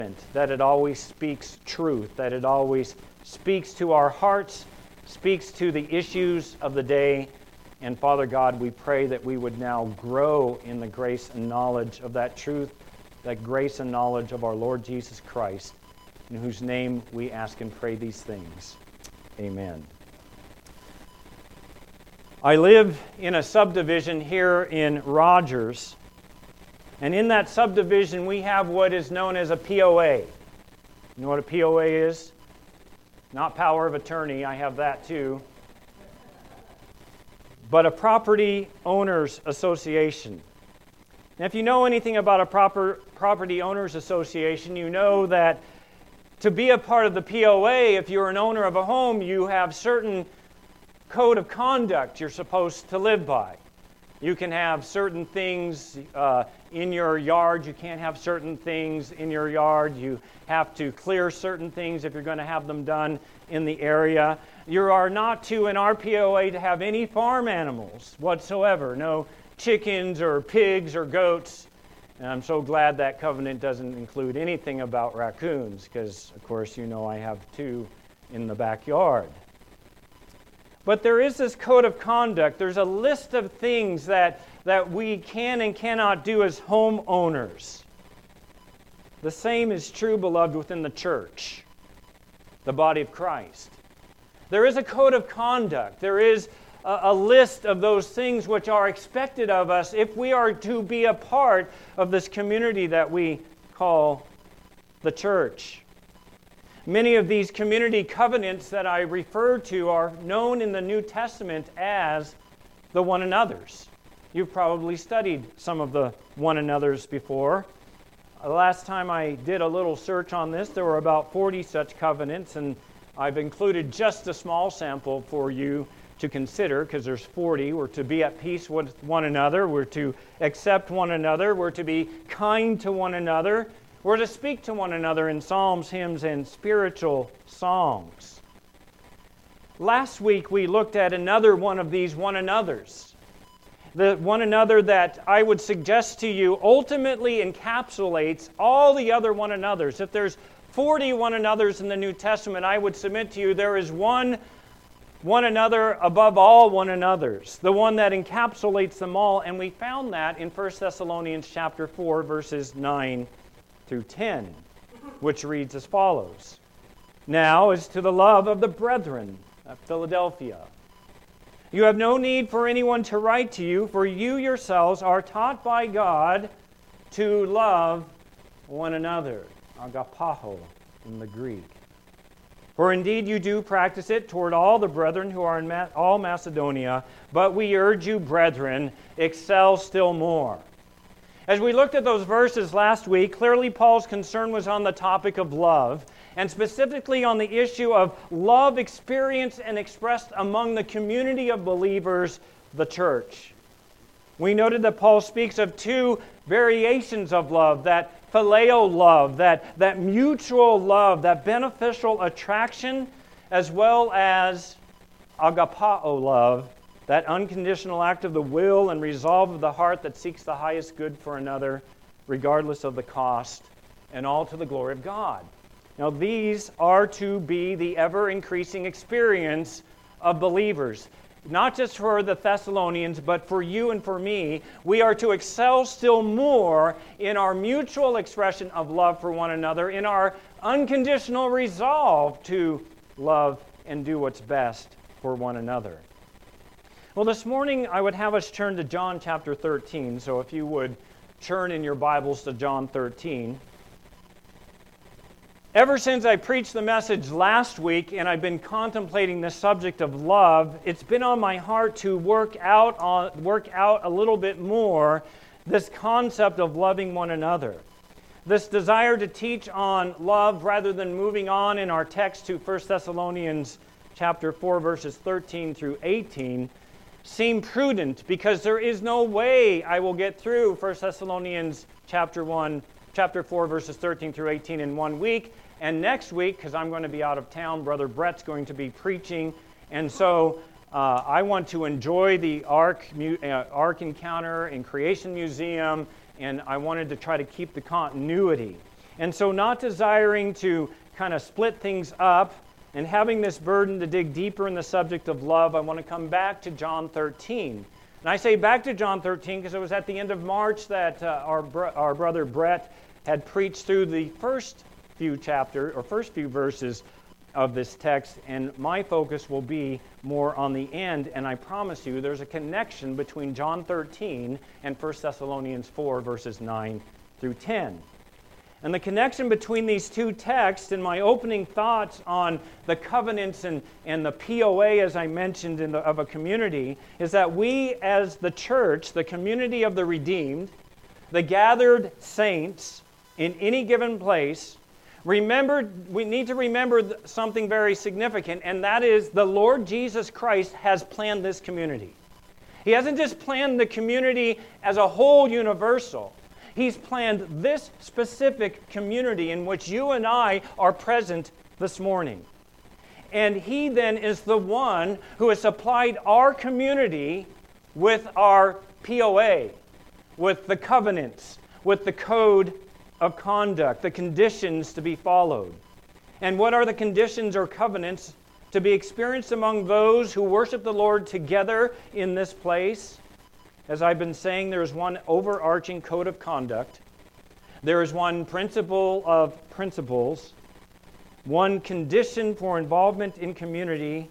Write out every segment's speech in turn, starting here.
that it always speaks truth, that it always speaks to our hearts, speaks to the issues of the day. And Father God, we pray that we would now grow in the grace and knowledge of that truth, that grace and knowledge of our Lord Jesus Christ, in whose name we ask and pray these things. Amen. I live in a subdivision here in Rogers, and in that subdivision we have what is known as a POA. You know what a POA is? Not power of attorney, I have that too. But a property owners association. Now, if you know anything about a property owners association, you know that to be a part of the POA, if you're an owner of a home, you have certain code of conduct you're supposed to live by. You can have certain things in your yard. You can't have certain things in your yard. You have to clear certain things if you're going to have them done in the area. You are not to, in our POA, to have any farm animals whatsoever. No chickens or pigs or goats. And I'm so glad that covenant doesn't include anything about raccoons, because, of course, you know I have 2 in the backyard. But there is this code of conduct. There's a list of things that we can and cannot do as homeowners. The same is true, beloved, within the church, the body of Christ. There is a code of conduct. There is a list of those things which are expected of us if we are to be a part of this community that we call the church. Many of these community covenants that I refer to are known in the New Testament as the one another's. You've probably studied some of the one another's before. The last time I did a little search on this, there were about 40 such covenants, and I've included just a small sample for you to consider, because there's 40. We're to be at peace with one another. We're to accept one another. We're to be kind to one another. We're to speak to one another in psalms, hymns, and spiritual songs. Last week we looked at another one of these one another's. The one another that I would suggest to you ultimately encapsulates all the other one another's. If there's 40 one another's in the New Testament, I would submit to you there is one another above all one another's, the one that encapsulates them all, and we found that in 1 Thessalonians chapter 4, verses 9 through 10, which reads as follows. Now as to the love of the brethren at Philadelphia. You have no need for anyone to write to you, for you yourselves are taught by God to love one another. Agapao in the Greek. For indeed you do practice it toward all the brethren who are in all Macedonia, but we urge you, brethren, excel still more. As we looked at those verses last week, clearly Paul's concern was on the topic of love, and specifically on the issue of love experienced and expressed among the community of believers, the church. We noted that Paul speaks of 2 variations of love, that phileo love, that mutual love, that beneficial attraction, as well as agapao love, that unconditional act of the will and resolve of the heart that seeks the highest good for another, regardless of the cost, and all to the glory of God. Now, these are to be the ever-increasing experience of believers. Not just for the Thessalonians, but for you and for me. We are to excel still more in our mutual expression of love for one another, in our unconditional resolve to love and do what's best for one another. Well, this morning I would have us turn to John chapter 13. So if you would turn in your Bibles to John 13. Ever since I preached the message last week and I've been contemplating the subject of love, it's been on my heart to work out a little bit more this concept of loving one another. This desire to teach on love rather than moving on in our text to 1 Thessalonians chapter 4 verses 13 through 18 seem prudent, because there is no way I will get through 1 Thessalonians chapter 4 verses 13 through 18 in 1 week. And next week, because I'm going to be out of town, Brother Brett's going to be preaching. And so I want to enjoy the Ark Encounter and Creation Museum, and I wanted to try to keep the continuity. And so not desiring to kind of split things up and having this burden to dig deeper in the subject of love, I want to come back to John 13. And I say back to John 13 because it was at the end of March that our brother Brett had preached through the first few verses of this text, and my focus will be more on the end, and I promise you there's a connection between John 13 and 1 Thessalonians 4, verses 9 through 10. And the connection between these two texts and my opening thoughts on the covenants and the POA, as I mentioned, of a community, is that we as the church, the community of the redeemed, the gathered saints in any given place, we need to remember something very significant, and that is the Lord Jesus Christ has planned this community. He hasn't just planned the community as a whole universal. He's planned this specific community in which you and I are present this morning. And He then is the one who has supplied our community with our POA, with the covenants, with the code of conduct, the conditions to be followed. And what are the conditions or covenants to be experienced among those who worship the Lord together in this place? As I've been saying, there is one overarching code of conduct. There is one principle of principles, one condition for involvement in community,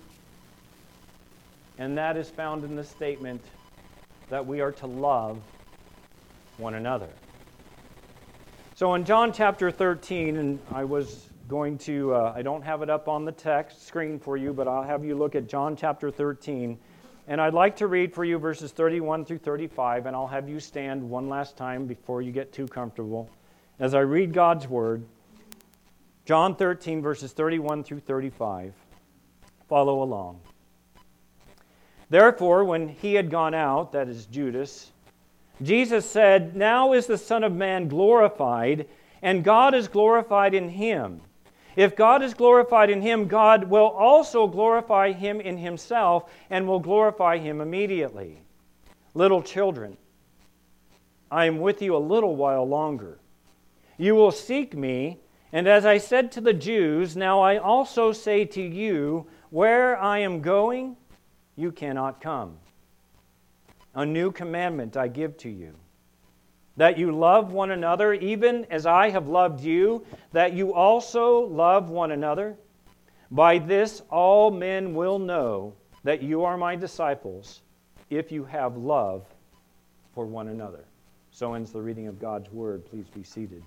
and that is found in the statement that we are to love one another. So in John chapter 13, and I was going to, I don't have it up on the text screen for you, but I'll have you look at John chapter 13. And I'd like to read for you verses 31 through 35, and I'll have you stand one last time before you get too comfortable. As I read God's Word, John 13, verses 31 through 35. Follow along. Therefore, when he had gone out, that is Judas, Jesus said, "Now is the Son of Man glorified, and God is glorified in him. If God is glorified in him, God will also glorify him in himself, and will glorify him immediately. Little children, I am with you a little while longer. You will seek me, and as I said to the Jews, now I also say to you, where I am going, you cannot come. A new commandment I give to you, that you love one another, even as I have loved you, that you also love one another. By this all men will know that you are my disciples, if you have love for one another." So ends the reading of God's Word. Please be seated.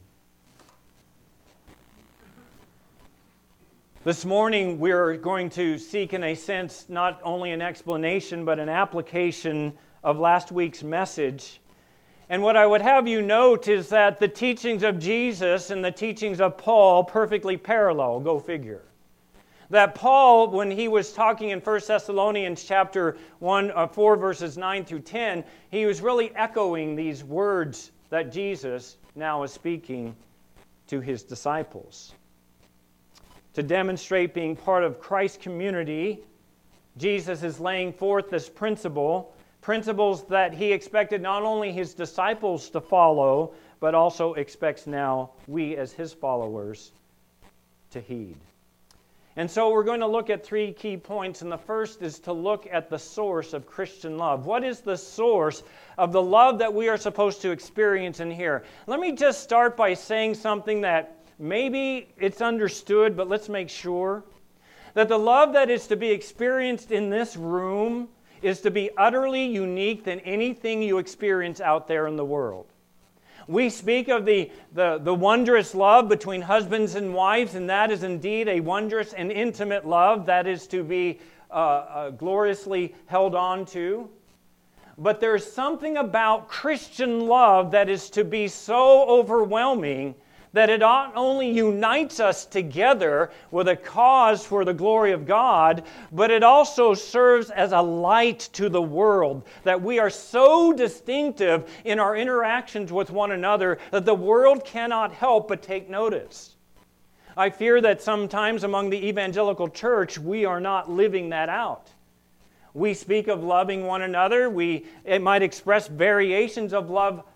This morning we're going to seek, in a sense, not only an explanation, but an application of last week's message. And what I would have you note is that the teachings of Jesus and the teachings of Paul perfectly parallel, go figure. That Paul, when he was talking in 1 Thessalonians chapter 4, verses 9 through 10, he was really echoing these words that Jesus now is speaking to his disciples. To demonstrate being part of Christ's community, Jesus is laying forth this principles that he expected not only his disciples to follow, but also expects now we as his followers to heed. And so we're going to look at three key points, and the first is to look at the source of Christian love. What is the source of the love that we are supposed to experience in here? Let me just start by saying something that maybe it's understood, but let's make sure that the love that is to be experienced in this room is to be utterly unique than anything you experience out there in the world. We speak of the wondrous love between husbands and wives, and that is indeed a wondrous and intimate love that is to be gloriously held on to. But there's something about Christian love that is to be so overwhelming that it not only unites us together with a cause for the glory of God, but it also serves as a light to the world, that we are so distinctive in our interactions with one another that the world cannot help but take notice. I fear that sometimes among the evangelical church, we are not living that out. We speak of loving one another. It might express variations of love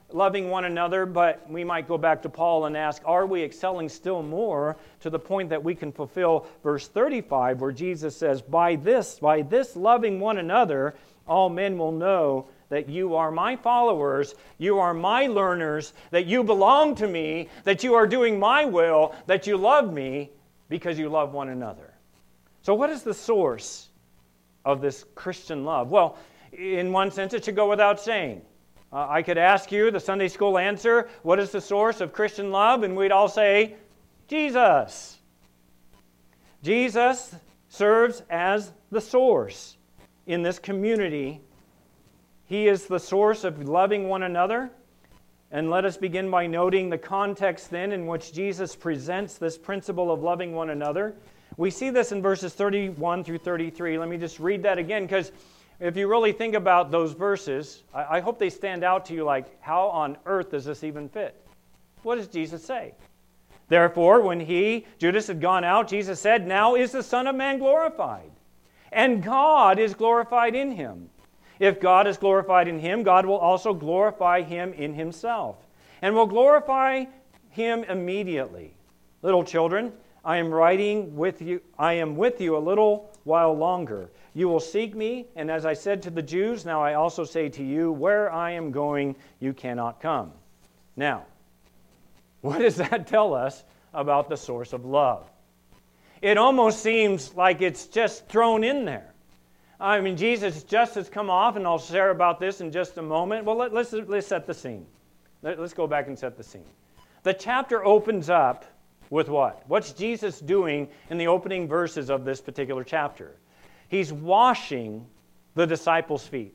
loving one another, but we might go back to Paul and ask, are we excelling still more to the point that we can fulfill verse 35 where Jesus says, by this loving one another, all men will know that you are my followers, you are my learners, that you belong to me, that you are doing my will, that you love me because you love one another. So what is the source of this Christian love? Well, in one sense, it should go without saying. I could ask you the Sunday school answer, what is the source of Christian love? And we'd all say, Jesus. Jesus serves as the source in this community. He is the source of loving one another. And let us begin by noting the context then in which Jesus presents this principle of loving one another. We see this in verses 31 through 33. Let me just read that again, because if you really think about those verses, I hope they stand out to you like, how on earth does this even fit? What does Jesus say? Therefore, when Judas had gone out, Jesus said, now is the Son of Man glorified, and God is glorified in him. If God is glorified in him, God will also glorify him in himself, and will glorify him immediately. Little children, I am with you a little while longer. You will seek me, and as I said to the Jews, now I also say to you, where I am going, you cannot come. Now, what does that tell us about the source of love? It almost seems like it's just thrown in there. I mean, Jesus just has come off, and I'll share about this in just a moment. Well, let's set the scene. Let's go back and set the scene. The chapter opens up with what? What's Jesus doing in the opening verses of this particular chapter? He's washing the disciples' feet.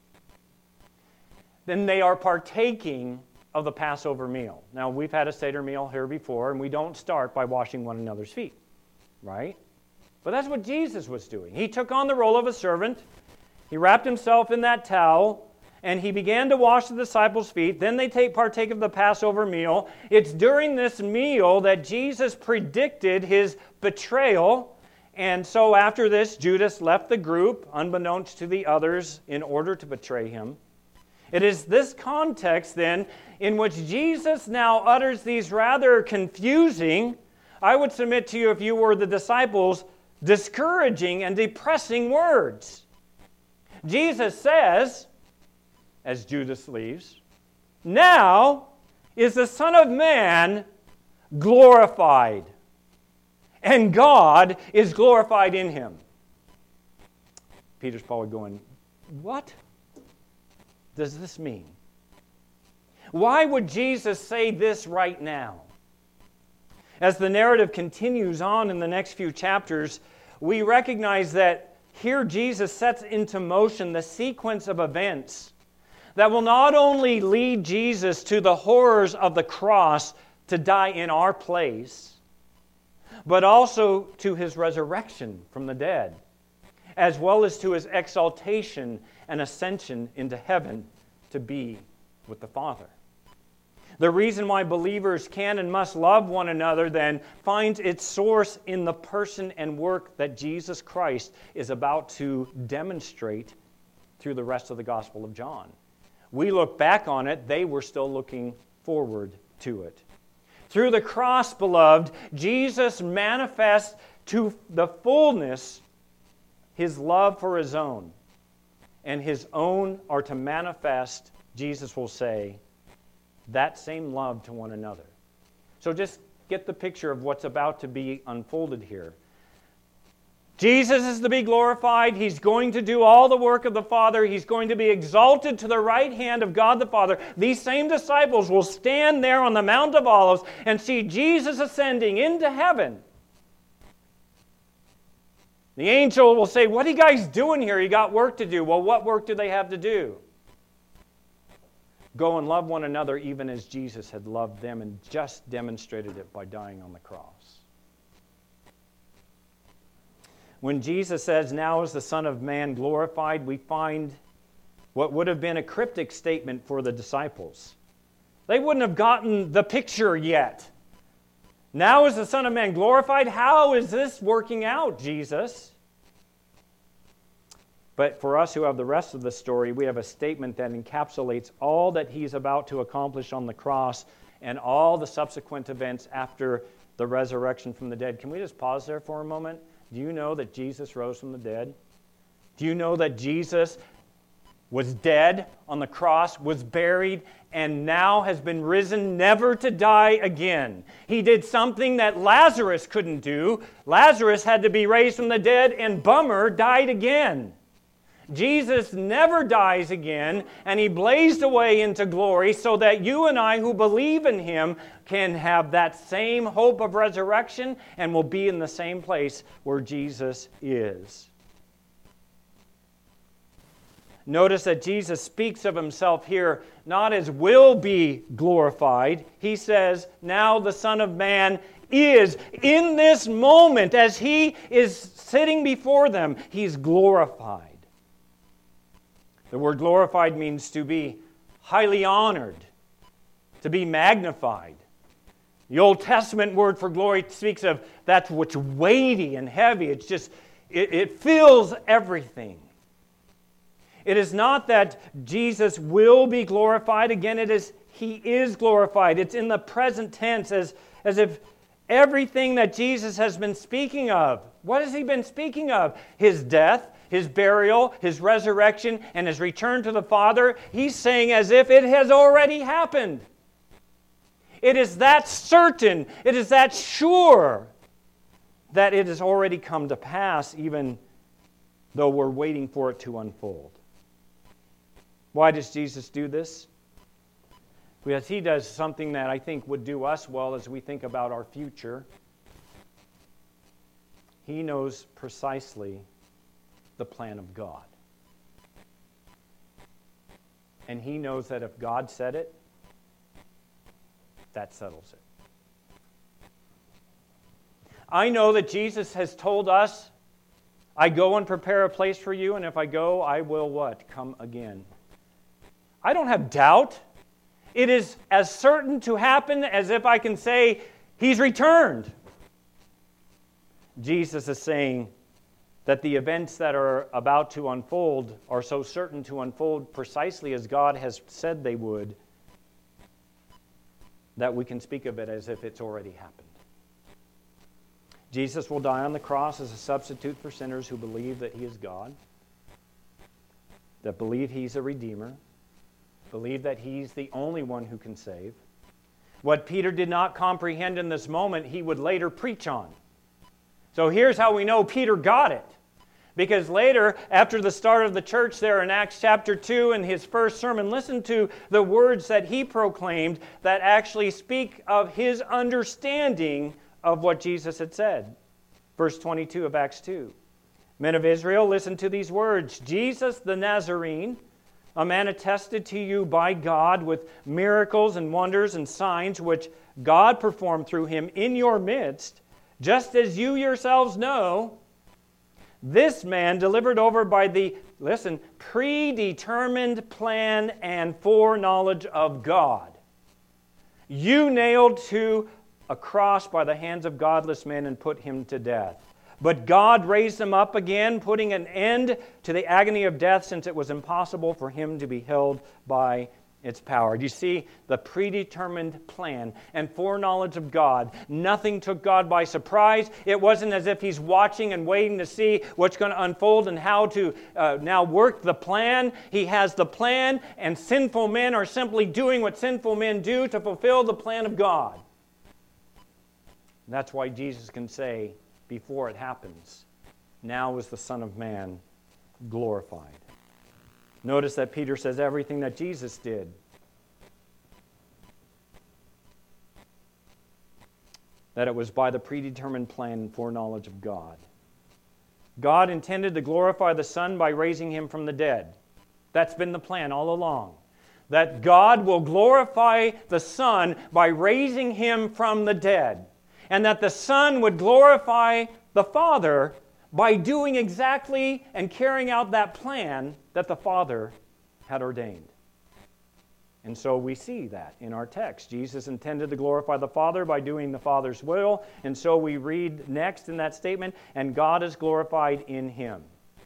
Then they are partaking of the Passover meal. Now, we've had a Seder meal here before, and we don't start by washing one another's feet, right? But that's what Jesus was doing. He took on the role of a servant. He wrapped himself in that towel, and he began to wash the disciples' feet. Then they partake of the Passover meal. It's during this meal that Jesus predicted his betrayal. And so after this, Judas left the group, unbeknownst to the others, in order to betray him. It is this context, then, in which Jesus now utters these rather confusing, I would submit to you if you were the disciples, discouraging and depressing words. Jesus says, as Judas leaves, now is the Son of Man glorified, and God is glorified in him. Peter's probably going, what does this mean? Why would Jesus say this right now? As the narrative continues on in the next few chapters, we recognize that here Jesus sets into motion the sequence of events that will not only lead Jesus to the horrors of the cross to die in our place, but also to his resurrection from the dead, as well as to his exaltation and ascension into heaven to be with the Father. The reason why believers can and must love one another then finds its source in the person and work that Jesus Christ is about to demonstrate through the rest of the Gospel of John. We look back on it, they were still looking forward to it. Through the cross, beloved, Jesus manifests to the fullness his love for his own. And his own are to manifest, Jesus will say, that same love to one another. So just get the picture of what's about to be unfolded here. Jesus is to be glorified. He's going to do all the work of the Father. He's going to be exalted to the right hand of God the Father. These same disciples will stand there on the Mount of Olives and see Jesus ascending into heaven. The angel will say, what are you guys doing here? You got work to do. Well, what work do they have to do? Go and love one another even as Jesus had loved them and just demonstrated it by dying on the cross. When Jesus says, now is the Son of Man glorified, we find what would have been a cryptic statement for the disciples. They wouldn't have gotten the picture yet. Now is the Son of Man glorified? How is this working out, Jesus? But for us who have the rest of the story, we have a statement that encapsulates all that he's about to accomplish on the cross and all the subsequent events after the resurrection from the dead. Can we just pause there for a moment? Do you know that Jesus rose from the dead? Do you know that Jesus was dead on the cross, was buried, and now has been risen never to die again? He did something that Lazarus couldn't do. Lazarus had to be raised from the dead, and bummer, died again. Jesus never dies again, and he blazed away into glory so that you and I who believe in him can have that same hope of resurrection and will be in the same place where Jesus is. Notice that Jesus speaks of himself here not as will be glorified. He says, now the Son of Man is, in this moment, as he is sitting before them, he's glorified. The word glorified means to be highly honored, to be magnified. The Old Testament word for glory speaks of that which weighty and heavy. It's just, it fills everything. It is not that Jesus will be glorified. Again, it is he is glorified. It's in the present tense as if everything that Jesus has been speaking of. What has he been speaking of? His death, his burial, his resurrection, and his return to the Father. He's saying as if it has already happened. It is that certain, it is that sure that it has already come to pass, even though we're waiting for it to unfold. Why does Jesus do this? Because he does something that I think would do us well as we think about our future. He knows precisely the plan of God. And he knows that if God said it, that settles it. I know that Jesus has told us, I go and prepare a place for you, and if I go, I will what? Come again. I don't have doubt. It is as certain to happen as if I can say, he's returned. Jesus is saying that the events that are about to unfold are so certain to unfold precisely as God has said they would, that we can speak of it as if it's already happened. Jesus will die on the cross as a substitute for sinners who believe that he is God, that believe he's a redeemer, believe that he's the only one who can save. What Peter did not comprehend in this moment, he would later preach on. So here's how we know Peter got it. Because later, after the start of the church there in Acts chapter 2, in his first sermon, listen to the words that he proclaimed that actually speak of his understanding of what Jesus had said. Verse 22 of Acts 2. Men of Israel, listen to these words. Jesus the Nazarene, a man attested to you by God with miracles and wonders and signs which God performed through him in your midst, just as you yourselves know, this man delivered over by the, listen, predetermined plan and foreknowledge of God. You nailed to a cross by the hands of godless men and put him to death. But God raised him up again, putting an end to the agony of death, since it was impossible for him to be held by its power. Do you see the predetermined plan and foreknowledge of God? Nothing took God by surprise. It wasn't as if he's watching and waiting to see what's going to unfold and how to now work the plan. He has the plan, and sinful men are simply doing what sinful men do to fulfill the plan of God. That's why Jesus can say, before it happens, now is the Son of Man glorified. Notice that Peter says everything that Jesus did. That it was by the predetermined plan and foreknowledge of God. God intended to glorify the Son by raising him from the dead. That's been the plan all along. That God will glorify the Son by raising him from the dead. And that the Son would glorify the Father by doing exactly and carrying out that plan that the Father had ordained. And so we see that in our text. Jesus intended to glorify the Father by doing the Father's will. And so we read next in that statement, and God is glorified in him.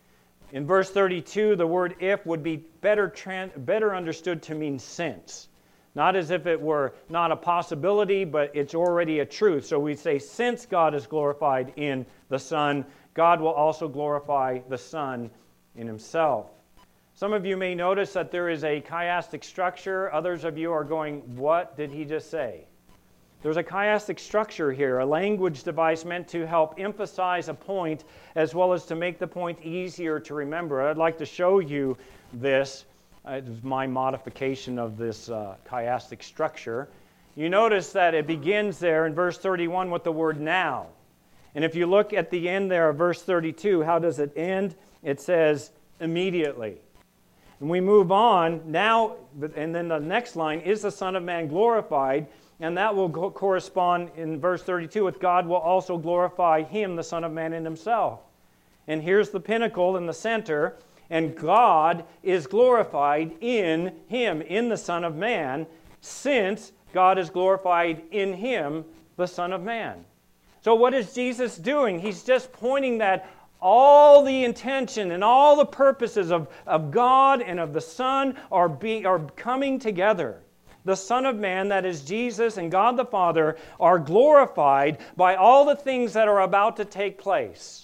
In verse 32, the word if would be better understood to mean since. Not as if it were not a possibility, but it's already a truth. So we say, since God is glorified in the Son, God will also glorify the Son in Himself. Some of you may notice that there is a chiastic structure. Others of you are going, what did he just say? There's a chiastic structure here, a language device meant to help emphasize a point as well as to make the point easier to remember. I'd like to show you this. It's my modification of this chiastic structure. You notice that it begins there in verse 31 with the word now. And if you look at the end there of verse 32, how does it end? It says immediately. And we move on now, and then the next line, is the Son of Man glorified? And that will correspond in verse 32 with God will also glorify Him, the Son of Man, in Himself. And here's the pinnacle in the center. And God is glorified in Him, in the Son of Man, since God is glorified in Him, the Son of Man. So what is Jesus doing? He's just pointing that all the intention and all the purposes of God and of the Son are coming together. The Son of Man, that is Jesus, and God the Father are glorified by all the things that are about to take place.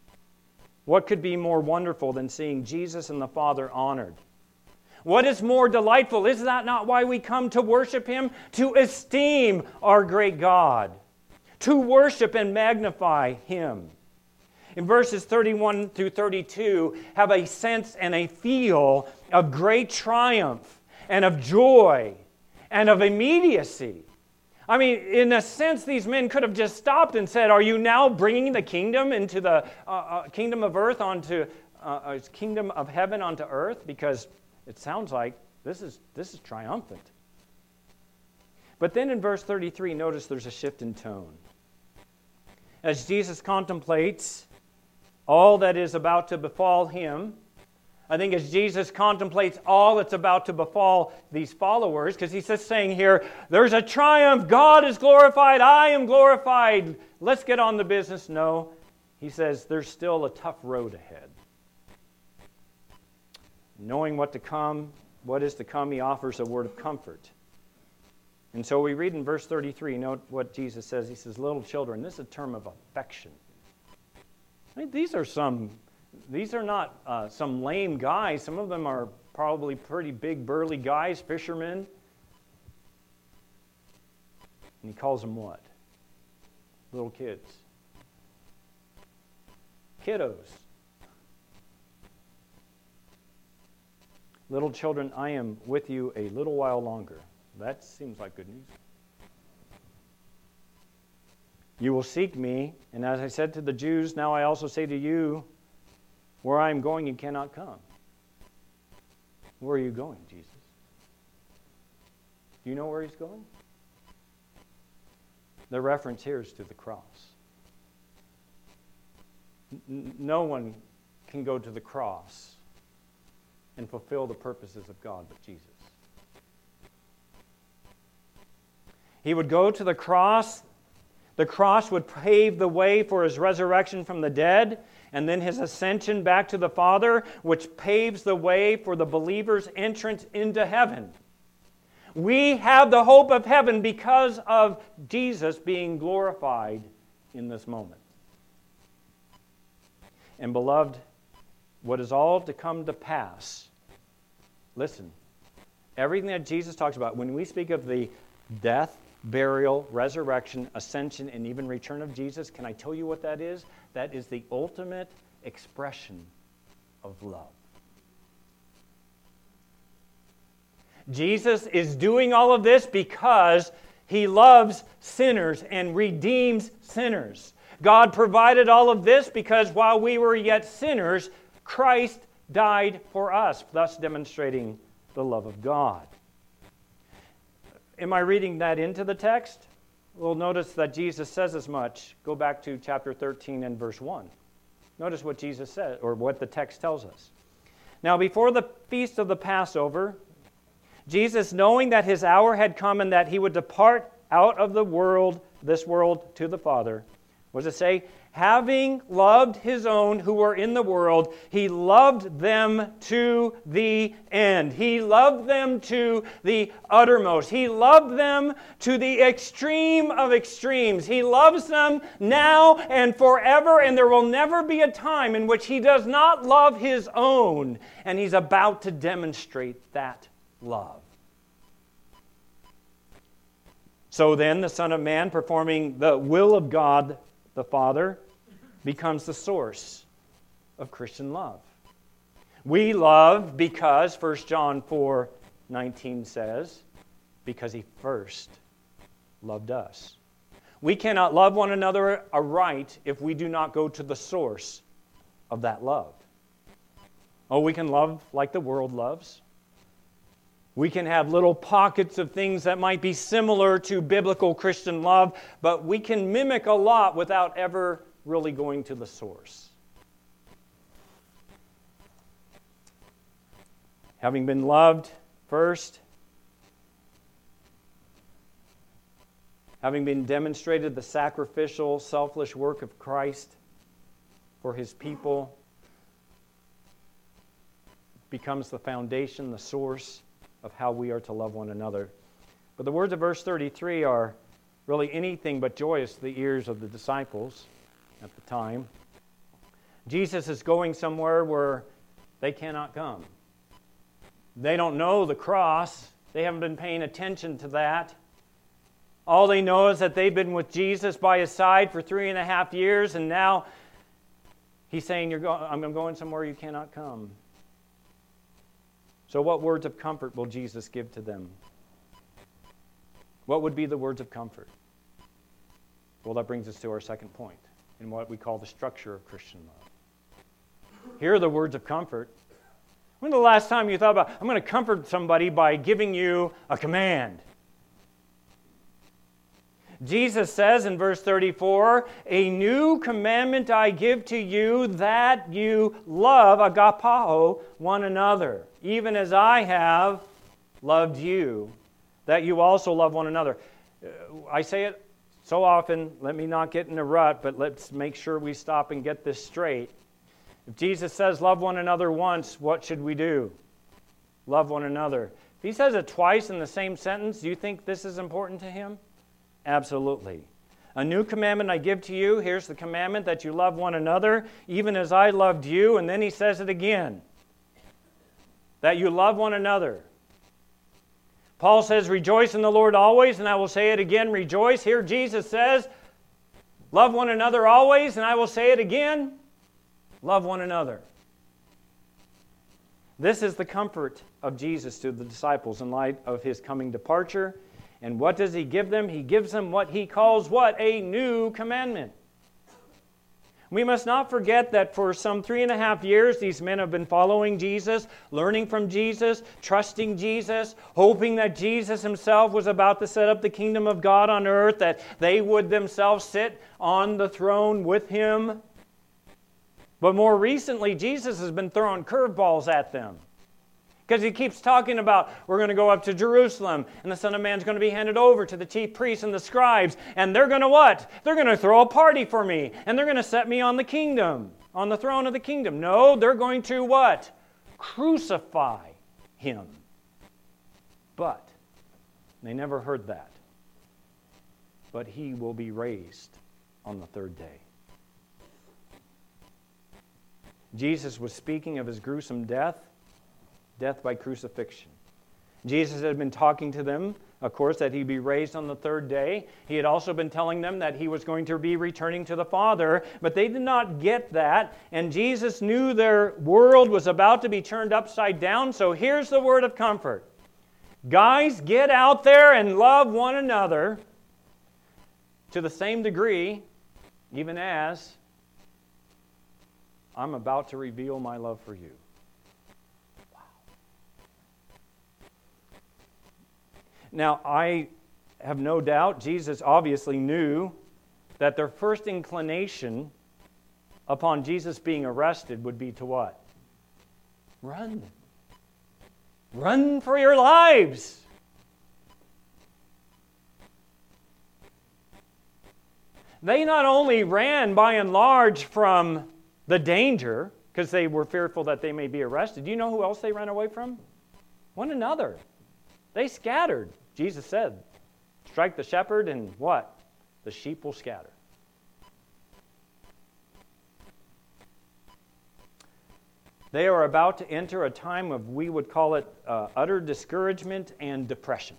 What could be more wonderful than seeing Jesus and the Father honored? What is more delightful? Is that not why we come to worship Him? To esteem our great God. To worship and magnify Him. In verses 31 through 32 have a sense and a feel of great triumph and of joy and of immediacy. I mean, in a sense, these men could have just stopped and said, are you now bringing the kingdom into the kingdom of earth onto kingdom of heaven onto earth? Because it sounds like this is triumphant. But then in verse 33, notice there's a shift in tone. As Jesus contemplates all that is about to befall Him, I think as Jesus contemplates all that's about to befall these followers, because He's just saying here, there's a triumph, God is glorified, I am glorified, let's get on the business. No, He says there's still a tough road ahead. Knowing what is to come, He offers a word of comfort. And so we read in verse 33, note what Jesus says. He says, little children, this is a term of affection. I mean, these are not some lame guys. Some of them are probably pretty big, burly guys, fishermen. And He calls them what? Little kids. Kiddos. Little children, I am with you a little while longer. That seems like good news. You will seek me, and as I said to the Jews, now I also say to you, where I am going, you cannot come. Where are you going, Jesus? Do you know where He's going? The reference here is to the cross. No one can go to the cross and fulfill the purposes of God but Jesus. He would go to the cross. The cross would pave the way for His resurrection from the dead, and then His ascension back to the Father, which paves the way for the believer's entrance into heaven. We have the hope of heaven because of Jesus being glorified in this moment. And beloved, what is all to come to pass, listen, everything that Jesus talks about, when we speak of the death, burial, resurrection, ascension, and even return of Jesus, can I tell you what that is? That is the ultimate expression of love. Jesus is doing all of this because He loves sinners and redeems sinners. God provided all of this because while we were yet sinners, Christ died for us, thus demonstrating the love of God. Am I reading that into the text? Well, notice that Jesus says as much. Go back to chapter 13 and verse 1. Notice what Jesus said, or what the text tells us. Now, before the feast of the Passover, Jesus, knowing that His hour had come and that He would depart out of the world, this world, to the Father, What does it say? Having loved his own who were in the world, he loved them to the end. He loved them to the uttermost. He loved them to the extreme of extremes. He loves them now and forever, and there will never be a time in which he does not love his own, and he's about to demonstrate that love. So then, the Son of Man, performing the will of God the Father, becomes the source of Christian love. We love because, 1 John 4:19 says, because he first loved us. We cannot love one another aright if we do not go to the source of that love. Oh, we can love like the world loves. We can have little pockets of things that might be similar to biblical Christian love, but we can mimic a lot without ever really going to the source. Having been loved first, having been demonstrated the sacrificial, selfless work of Christ for his people, becomes the foundation, the source of how we are to love one another. But the words of verse 33 are really anything but joyous to the ears of the disciples at the time. Jesus is going somewhere where they cannot come. They don't know the cross. They haven't been paying attention to that. All they know is that they've been with Jesus by his side for 3.5 years, and now he's saying, I'm going somewhere you cannot come. So what words of comfort will Jesus give to them? What would be the words of comfort? Well, that brings us to our second point in what we call the structure of Christian love. Here are the words of comfort. When was the last time you thought about, I'm going to comfort somebody by giving you a command? Jesus says in verse 34, a new commandment I give to you, that you love, agapao, one another, even as I have loved you, that you also love one another. I say it so often, let me not get in a rut, but let's make sure we stop and get this straight. If Jesus says love one another once, what should we do? Love one another. If he says it twice in the same sentence, do you think this is important to him? Absolutely. A new commandment I give to you. Here's the commandment, that you love one another, even as I loved you. And then he says it again, that you love one another. Paul says, rejoice in the Lord always, and I will say it again, rejoice. Here Jesus says, love one another always, and I will say it again, love one another. This is the comfort of Jesus to the disciples in light of his coming departure. And what does he give them? He gives them what he calls what? A new commandment. We must not forget that for some 3.5 years, these men have been following Jesus, learning from Jesus, trusting Jesus, hoping that Jesus himself was about to set up the kingdom of God on earth, that they would themselves sit on the throne with him. But more recently, Jesus has been throwing curveballs at them. Because he keeps talking about, we're going to go up to Jerusalem, and the Son of Man's going to be handed over to the chief priests and the scribes, and they're going to what? They're going to throw a party for me, and they're going to set me on the kingdom, on the throne of the kingdom. No, they're going to what? Crucify him. But they never heard that. But he will be raised on the third day. Jesus was speaking of his gruesome death by crucifixion. Jesus had been talking to them, of course, that he'd be raised on the third day. He had also been telling them that he was going to be returning to the Father, but they did not get that, and Jesus knew their world was about to be turned upside down, so here's the word of comfort. Guys, get out there and love one another to the same degree, even as I'm about to reveal my love for you. Now, I have no doubt Jesus obviously knew that their first inclination upon Jesus being arrested would be to what? Run. Run for your lives. They not only ran by and large from the danger, because they were fearful that they may be arrested. Do you know who else they ran away from? One another. They scattered. Jesus said, strike the shepherd and what? The sheep will scatter. They are about to enter a time of, we would call it, utter discouragement and depression.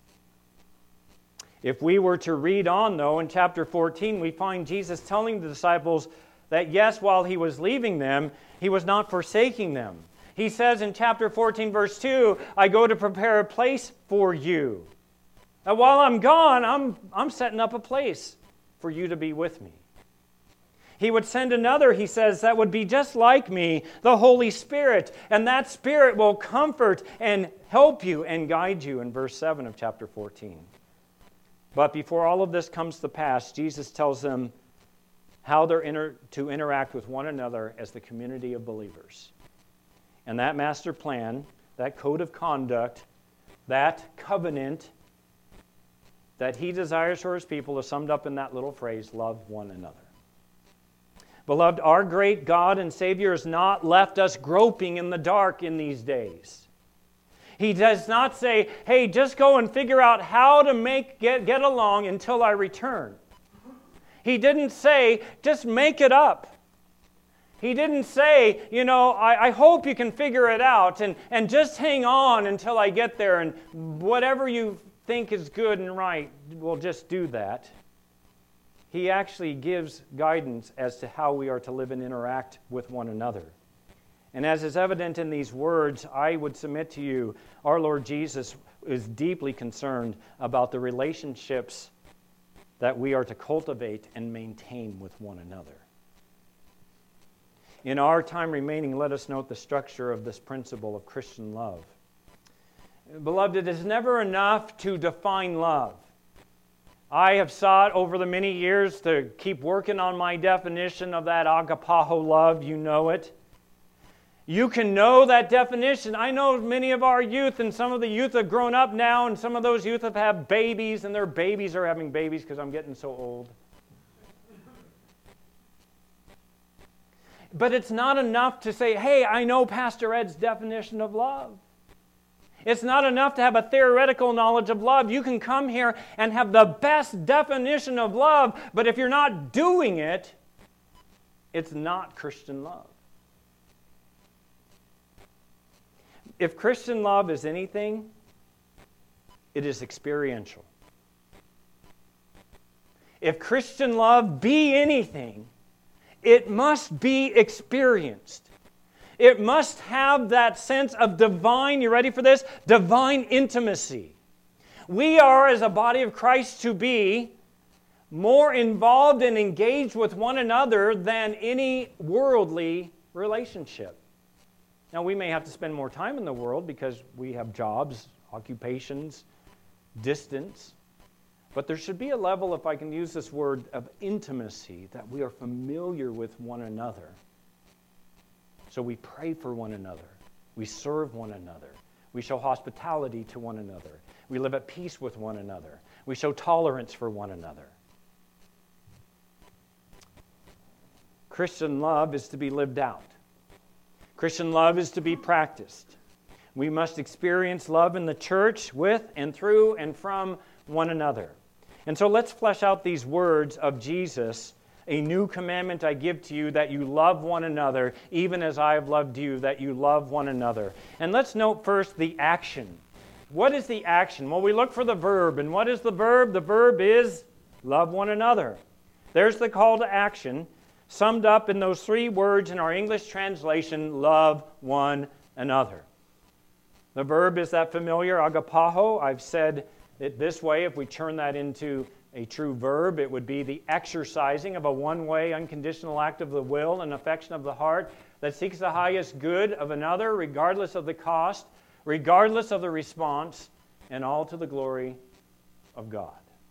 If we were to read on, though, in chapter 14, we find Jesus telling the disciples that, yes, while he was leaving them, he was not forsaking them. He says in chapter 14, verse 2, I go to prepare a place for you. And while I'm gone, I'm setting up a place for you to be with me. He would send another, he says, that would be just like me, the Holy Spirit. And that Spirit will comfort and help you and guide you in verse 7 of chapter 14. But before all of this comes to pass, Jesus tells them how they're to interact with one another as the community of believers. And that master plan, that code of conduct, that covenant that he desires for his people is summed up in that little phrase, love one another. Beloved, our great God and Savior has not left us groping in the dark in these days. He does not say, hey, just go and figure out how to get along until I return. He didn't say, just make it up. He didn't say, I hope you can figure it out and just hang on until I get there and whatever you think is good and right, we'll just do that. He actually gives guidance as to how we are to live and interact with one another. And as is evident in these words, I would submit to you, our Lord Jesus is deeply concerned about the relationships that we are to cultivate and maintain with one another. In our time remaining, let us note the structure of this principle of Christian love. Beloved, it is never enough to define love. I have sought over the many years to keep working on my definition of that agapao love. You know it. You can know that definition. I know many of our youth, and some of the youth have grown up now, and some of those youth have had babies, and their babies are having babies because I'm getting so old. But it's not enough to say, hey, I know Pastor Ed's definition of love. It's not enough to have a theoretical knowledge of love. You can come here and have the best definition of love, but if you're not doing it, it's not Christian love. If Christian love is anything, it is experiential. If Christian love be anything, it must be experienced. It must have that sense of divine, you ready for this? Divine intimacy. We are, as a body of Christ, to be more involved and engaged with one another than any worldly relationship. Now, we may have to spend more time in the world because we have jobs, occupations, distance. But there should be a level, if I can use this word, of intimacy, that we are familiar with one another. So we pray for one another. We serve one another. We show hospitality to one another. We live at peace with one another. We show tolerance for one another. Christian love is to be lived out. Christian love is to be practiced. We must experience love in the church with and through and from one another. And so let's flesh out these words of Jesus. A new commandment I give to you, that you love one another, even as I have loved you, that you love one another. And let's note first the action. What is the action? Well, we look for the verb. And what is the verb? The verb is love one another. There's the call to action, summed up in those three words in our English translation, love one another. The verb is that familiar agapao. I've said it this way. If we turn that into a true verb, it would be the exercising of a one-way, unconditional act of the will and affection of the heart that seeks the highest good of another, regardless of the cost, regardless of the response, and all to the glory of God.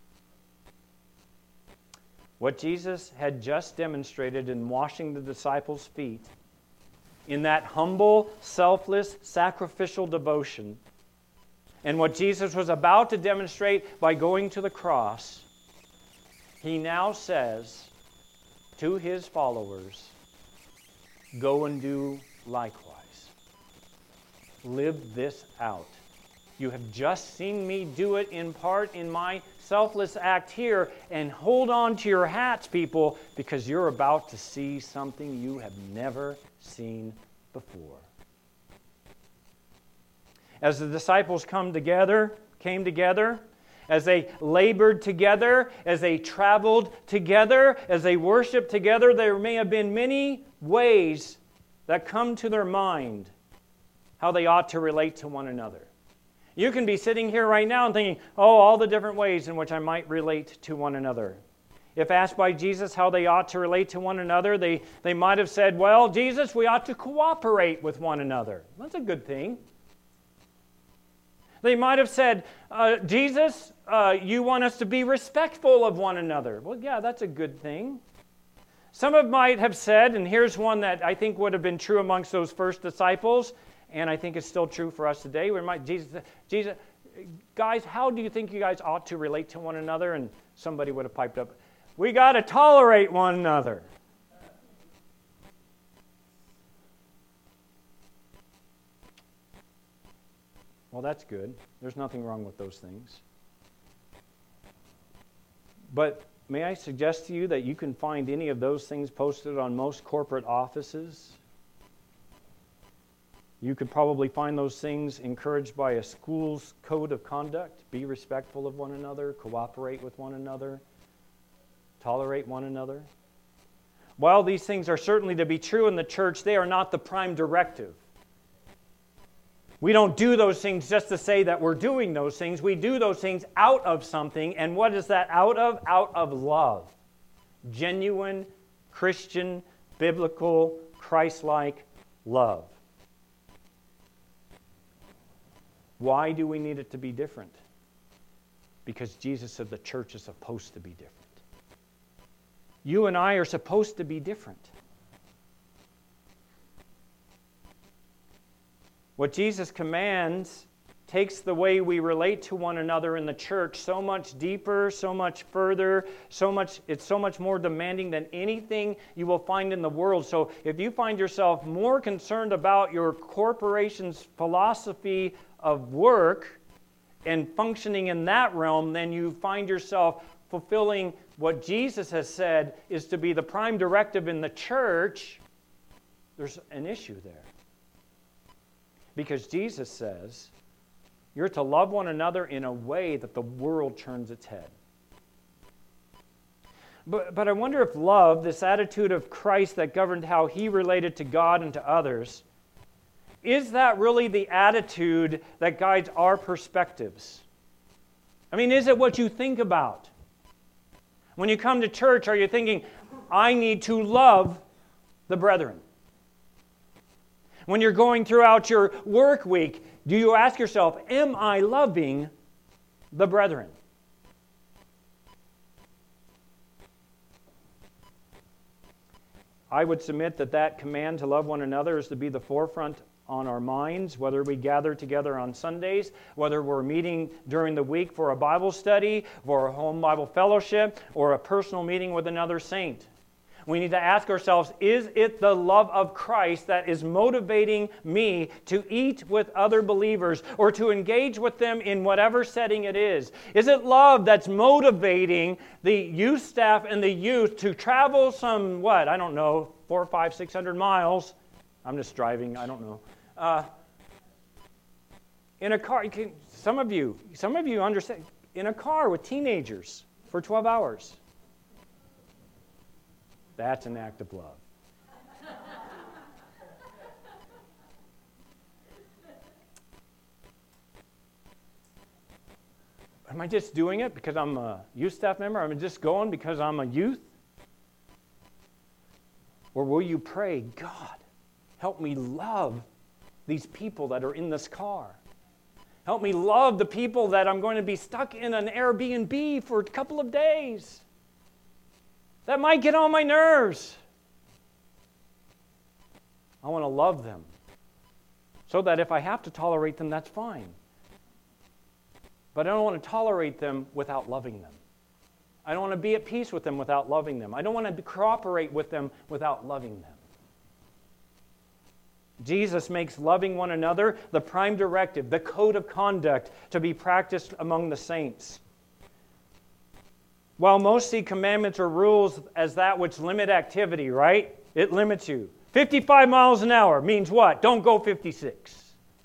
What Jesus had just demonstrated in washing the disciples' feet, in that humble, selfless, sacrificial devotion, and what Jesus was about to demonstrate by going to the cross, He now says to his followers, go and do likewise. Live this out. You have just seen me do it in part in my selfless act here, and hold on to your hats, people, because you're about to see something you have never seen before. As the disciples came together, as they labored together, as they traveled together, as they worshiped together, there may have been many ways that come to their mind how they ought to relate to one another. You can be sitting here right now and thinking, all the different ways in which I might relate to one another. If asked by Jesus how they ought to relate to one another, they might have said, well, Jesus, we ought to cooperate with one another. That's a good thing. They might have said, Jesus, you want us to be respectful of one another. Well, yeah, that's a good thing. Some might have said, and here's one that I think would have been true amongst those first disciples, and I think it's still true for us today. Jesus, guys, how do you think you guys ought to relate to one another? And somebody would have piped up, we got to tolerate one another. Well, that's good. There's nothing wrong with those things. But may I suggest to you that you can find any of those things posted on most corporate offices? You could probably find those things encouraged by a school's code of conduct. Be respectful of one another, cooperate with one another, tolerate one another. While these things are certainly to be true in the church, they are not the prime directive. We don't do those things just to say that we're doing those things. We do those things out of something. And what is that out of? Out of love. Genuine, Christian, biblical, Christ-like love. Why do we need it to be different? Because Jesus said the church is supposed to be different. You and I are supposed to be different. What Jesus commands takes the way we relate to one another in the church so much deeper, so much further, it's so much more demanding than anything you will find in the world. So if you find yourself more concerned about your corporation's philosophy of work and functioning in that realm, then you find yourself fulfilling what Jesus has said is to be the prime directive in the church, there's an issue there. Because Jesus says, you're to love one another in a way that the world turns its head. But I wonder if love, this attitude of Christ that governed how he related to God and to others, is that really the attitude that guides our perspectives? I mean, is it what you think about? When you come to church, are you thinking, I need to love the brethren? When you're going throughout your work week, do you ask yourself, am I loving the brethren? I would submit that command to love one another is to be the forefront on our minds, whether we gather together on Sundays, whether we're meeting during the week for a Bible study, for a home Bible fellowship, or a personal meeting with another saint. We need to ask ourselves, is it the love of Christ that is motivating me to eat with other believers or to engage with them in whatever setting it is? Is it love that's motivating the youth staff and the youth to travel some, 400, 500, 600 miles? I'm just driving, I don't know. In a car, some of you understand, in a car with teenagers for 12 hours. That's an act of love. Am I just doing it because I'm a youth staff member? Am I just going because I'm a youth? Or will you pray, God, help me love these people that are in this car. Help me love the people that I'm going to be stuck in an Airbnb for a couple of days. That might get on my nerves. I want to love them so that if I have to tolerate them, that's fine. But I don't want to tolerate them without loving them. I don't want to be at peace with them without loving them. I don't want to cooperate with them without loving them. Jesus makes loving one another the prime directive, the code of conduct to be practiced among the saints. While most see commandments or rules as that which limit activity, right? It limits you. 55 miles an hour means what? Don't go 56.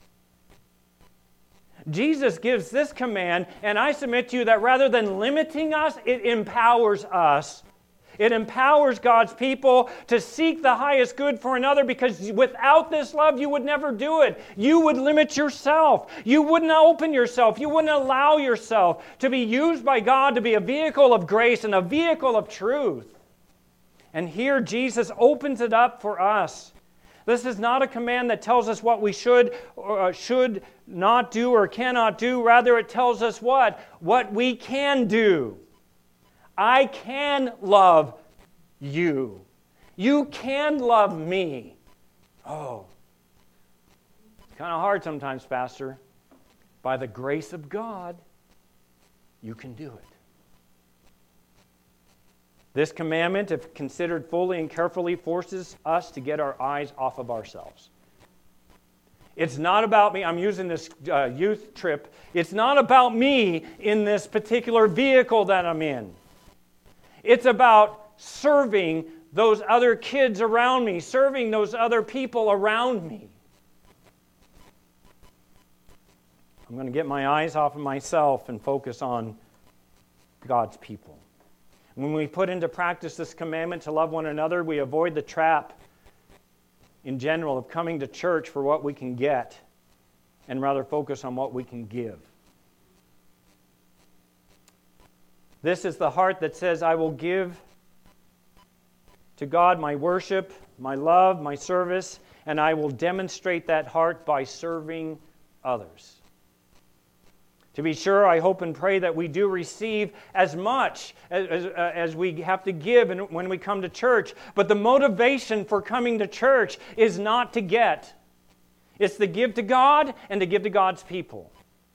Jesus gives this command, and I submit to you that rather than limiting us, it empowers us. It empowers God's people to seek the highest good for another, because without this love, you would never do it. You would limit yourself. You wouldn't open yourself. You wouldn't allow yourself to be used by God to be a vehicle of grace and a vehicle of truth. And here Jesus opens it up for us. This is not a command that tells us what we should or should not do or cannot do. Rather, it tells us what? What we can do. I can love you. You can love me. Oh, it's kind of hard sometimes, Pastor. By the grace of God, you can do it. This commandment, if considered fully and carefully, forces us to get our eyes off of ourselves. It's not about me. I'm using this youth trip. It's not about me in this particular vehicle that I'm in. It's about serving those other kids around me, serving those other people around me. I'm going to get my eyes off of myself and focus on God's people. When we put into practice this commandment to love one another, we avoid the trap in general of coming to church for what we can get and rather focus on what we can give. This is the heart that says, I will give to God my worship, my love, my service, and I will demonstrate that heart by serving others. To be sure, I hope and pray that we do receive as much as we have to give when we come to church. But the motivation for coming to church is not to get. It's to give to God and to give to God's people.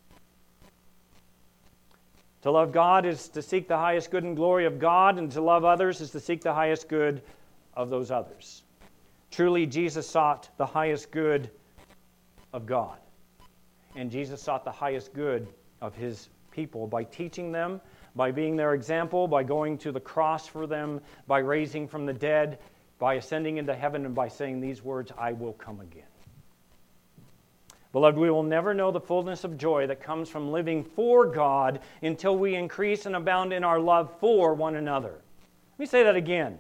To love God is to seek the highest good and glory of God, and to love others is to seek the highest good of those others. Truly, Jesus sought the highest good of God. And Jesus sought the highest good of His people by teaching them, by being their example, by going to the cross for them, by raising from the dead, by ascending into heaven, and by saying these words, I will come again. Beloved, we will never know the fullness of joy that comes from living for God until we increase and abound in our love for one another. Let me say that again.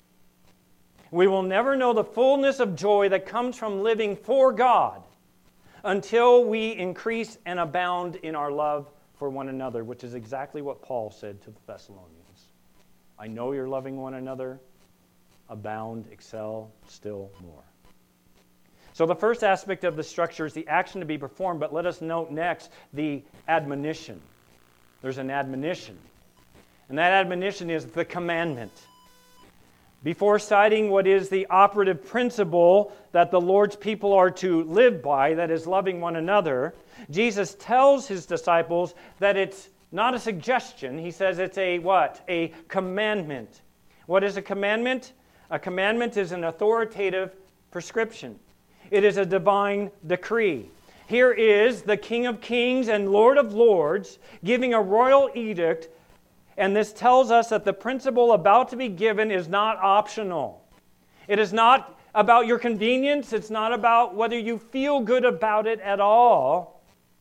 We will never know the fullness of joy that comes from living for God until we increase and abound in our love for one another, which is exactly what Paul said to the Thessalonians. I know you're loving one another. Abound, excel, still more. So the first aspect of the structure is the action to be performed, but let us note next the admonition. There's an admonition. And that admonition is the commandment. Before citing what is the operative principle that the Lord's people are to live by, that is loving one another, Jesus tells His disciples that it's not a suggestion. He says it's a what? A commandment. What is a commandment? A commandment is an authoritative prescription. It is a divine decree. Here is the King of Kings and Lord of Lords giving a royal edict. And this tells us that the principle about to be given is not optional. It is not about your convenience. It's not about whether you feel good about it at all.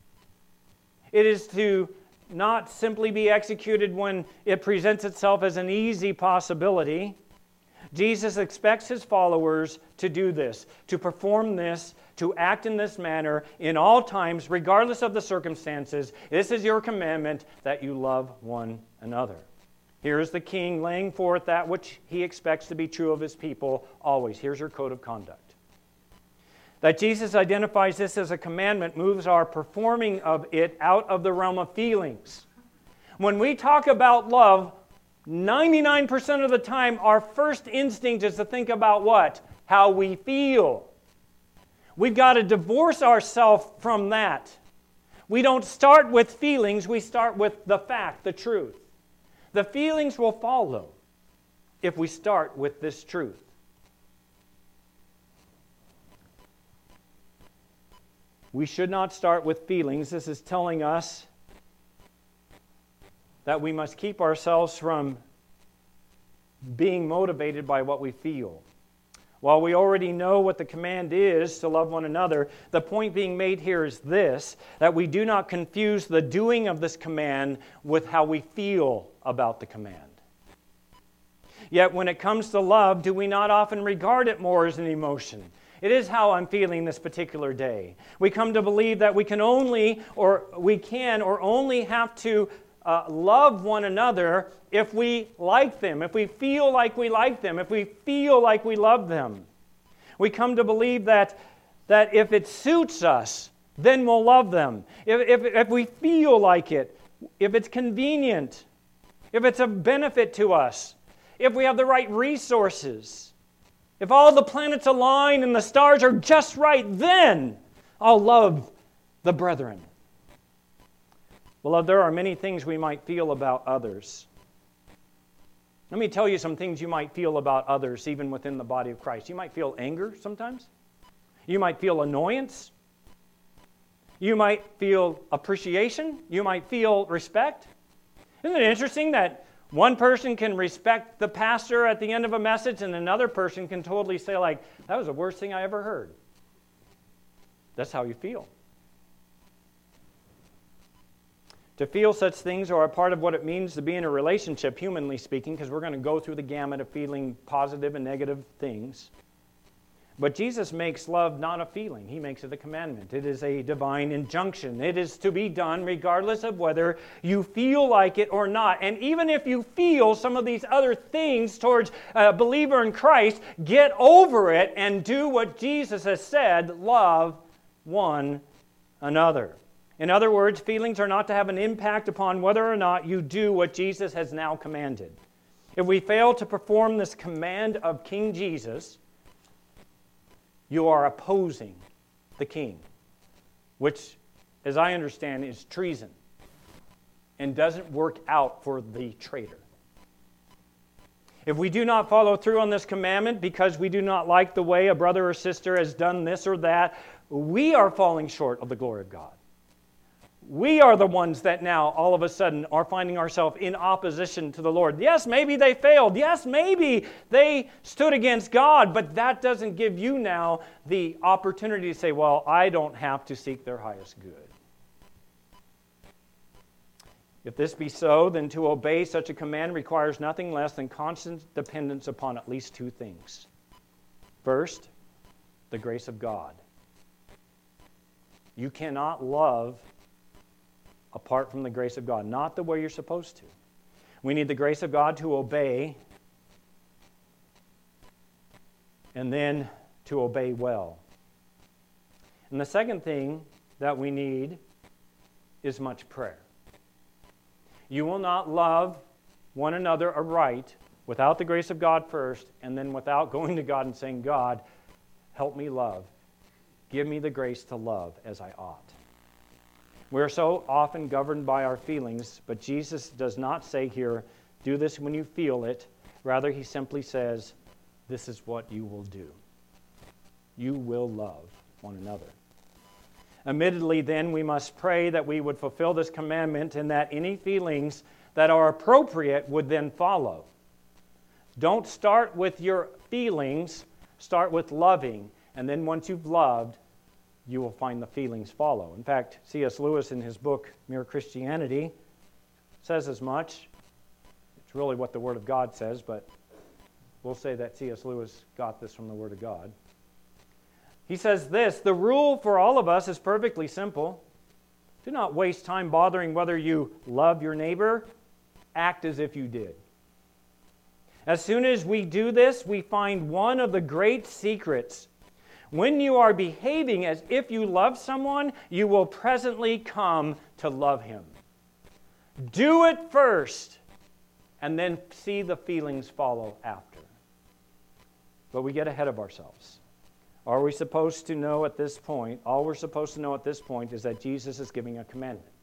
It is to not simply be executed when it presents itself as an easy possibility. Jesus expects His followers to do this, to perform this, to act in this manner in all times, regardless of the circumstances. This is your commandment, that you love one another. Here is the King laying forth that which He expects to be true of His people always. Here's your code of conduct. That Jesus identifies this as a commandment moves our performing of it out of the realm of feelings. When we talk about love, 99% of the time, our first instinct is to think about what? How we feel. We've got to divorce ourselves from that. We don't start with feelings, we start with the fact, the truth. The feelings will follow if we start with this truth. We should not start with feelings. This is telling us that we must keep ourselves from being motivated by what we feel. While we already know what the command is to love one another, the point being made here is this, that we do not confuse the doing of this command with how we feel about the command. Yet when it comes to love, do we not often regard it more as an emotion? It is how I'm feeling this particular day. We come to believe that we can only have to love one another if we like them, if we feel like we like them, if we feel like we love them. We come to believe that if it suits us, then we'll love them. If we feel like it, if it's convenient, if it's a benefit to us, if we have the right resources, if all the planets align and the stars are just right, then I'll love the brethren. Beloved, there are many things we might feel about others. Let me tell you some things you might feel about others, even within the body of Christ. You might feel anger sometimes. You might feel annoyance. You might feel appreciation. You might feel respect. Isn't it interesting that one person can respect the pastor at the end of a message and another person can totally say, like, that was the worst thing I ever heard? That's how you feel. To feel such things are a part of what it means to be in a relationship, humanly speaking, because we're going to go through the gamut of feeling positive and negative things. But Jesus makes love not a feeling. He makes it a commandment. It is a divine injunction. It is to be done regardless of whether you feel like it or not. And even if you feel some of these other things towards a believer in Christ, get over it and do what Jesus has said, love one another. In other words, feelings are not to have an impact upon whether or not you do what Jesus has now commanded. If we fail to perform this command of King Jesus, you are opposing the king, which, as I understand, is treason and doesn't work out for the traitor. If we do not follow through on this commandment because we do not like the way a brother or sister has done this or that, we are falling short of the glory of God. We are the ones that now, all of a sudden, are finding ourselves in opposition to the Lord. Yes, maybe they failed. Yes, maybe they stood against God, but that doesn't give you now the opportunity to say, well, I don't have to seek their highest good. If this be so, then to obey such a command requires nothing less than constant dependence upon at least two things. First, the grace of God. You cannot love apart from the grace of God, not the way you're supposed to. We need the grace of God to obey, and then to obey well. And the second thing that we need is much prayer. You will not love one another aright without the grace of God first, and then without going to God and saying, God, help me love. Give me the grace to love as I ought. We're so often governed by our feelings, but Jesus does not say here, do this when you feel it. Rather, he simply says, this is what you will do. You will love one another. Admittedly, then, we must pray that we would fulfill this commandment and that any feelings that are appropriate would then follow. Don't start with your feelings, start with loving, and then once you've loved, you will find the feelings follow. In fact, C.S. Lewis in his book, Mere Christianity, says as much. It's really what the Word of God says, but we'll say that C.S. Lewis got this from the Word of God. He says this, the rule for all of us is perfectly simple. Do not waste time bothering whether you love your neighbor. Act as if you did. As soon as we do this, we find one of the great secrets. When you are behaving as if you love someone, you will presently come to love him. Do it first, and then see the feelings follow after. But we get ahead of ourselves. Are we supposed to know at this point, all we're supposed to know at this point is that Jesus is giving a commandment.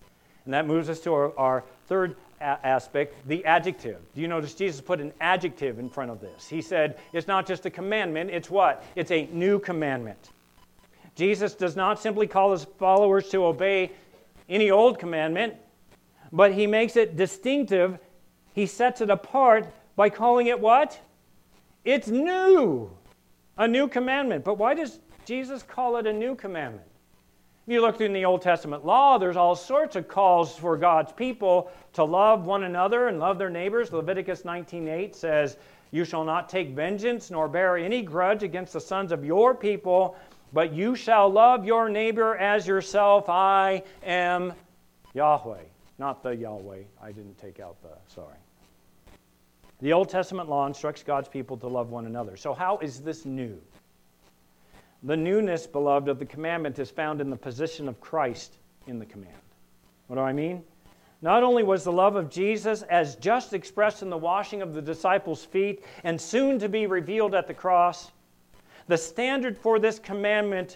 And that moves us to our third aspect, the adjective. Do you notice Jesus put an adjective in front of this? He said, it's not just a commandment, it's what? It's a new commandment. Jesus does not simply call his followers to obey any old commandment, but he makes it distinctive. He sets it apart by calling it what? It's new. A new commandment. But why does Jesus call it a new commandment? If you look through the Old Testament law, there's all sorts of calls for God's people to love one another and love their neighbors. Leviticus 19:8 says, "You shall not take vengeance nor bear any grudge against the sons of your people, but you shall love your neighbor as yourself. I am Yahweh." Not the Yahweh. I didn't take out the, sorry. The Old Testament law instructs God's people to love one another. So how is this new? The newness, beloved, of the commandment is found in the position of Christ in the command. What do I mean? Not only was the love of Jesus as just expressed in the washing of the disciples' feet and soon to be revealed at the cross, the standard for this commandment,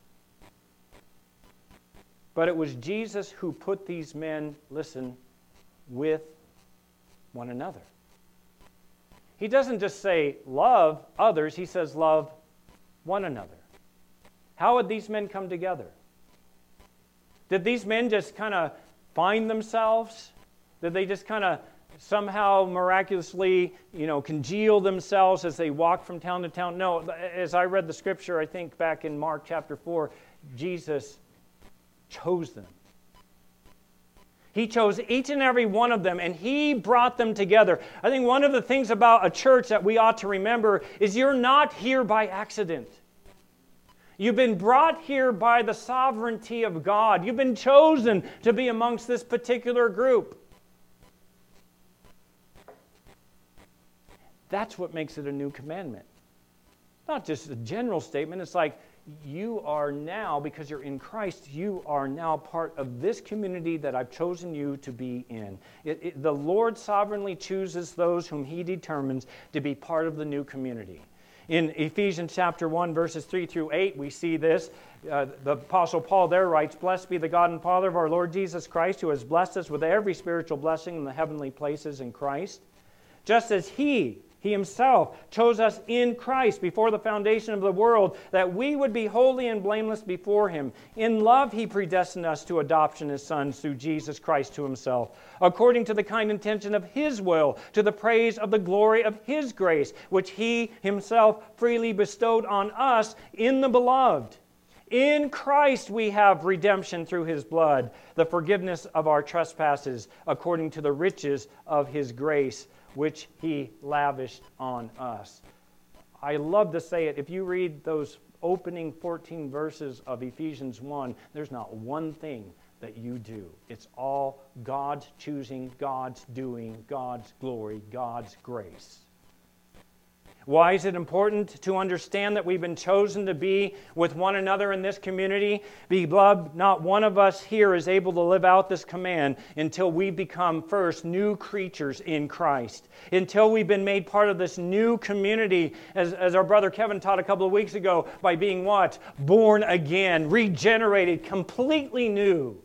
but it was Jesus who put these men, listen, with one another. He doesn't just say love others, he says love one another. How would these men come together? Did these men just kind of find themselves? Did they just kind of somehow miraculously, congeal themselves as they walked from town to town? No, as I read the scripture, I think back in Mark chapter 4, Jesus chose them. He chose each and every one of them, and He brought them together. I think one of the things about a church that we ought to remember is you're not here by accident. You've been brought here by the sovereignty of God. You've been chosen to be amongst this particular group. That's what makes it a new commandment. Not just a general statement. It's like you are now, because you're in Christ, you are now part of this community that I've chosen you to be in. The Lord sovereignly chooses those whom He determines to be part of the new community. In Ephesians chapter 1, verses 3 through 8, we see this. The Apostle Paul there writes, "Blessed be the God and Father of our Lord Jesus Christ, who has blessed us with every spiritual blessing in the heavenly places in Christ, just as He Himself chose us in Christ before the foundation of the world, that we would be holy and blameless before Him. In love He predestined us to adoption as sons through Jesus Christ to Himself, according to the kind intention of His will, to the praise of the glory of His grace, which He Himself freely bestowed on us in the Beloved. In Christ we have redemption through His blood, the forgiveness of our trespasses, according to the riches of His grace, which He lavished on us." I love to say it. If you read those opening 14 verses of Ephesians 1, there's not one thing that you do. It's all God's choosing, God's doing, God's glory, God's grace. Why is it important to understand that we've been chosen to be with one another in this community? Beloved, not one of us here is able to live out this command until we become first new creatures in Christ. Until we've been made part of this new community, as our brother Kevin taught a couple of weeks ago, by being what? Born again, regenerated, completely new.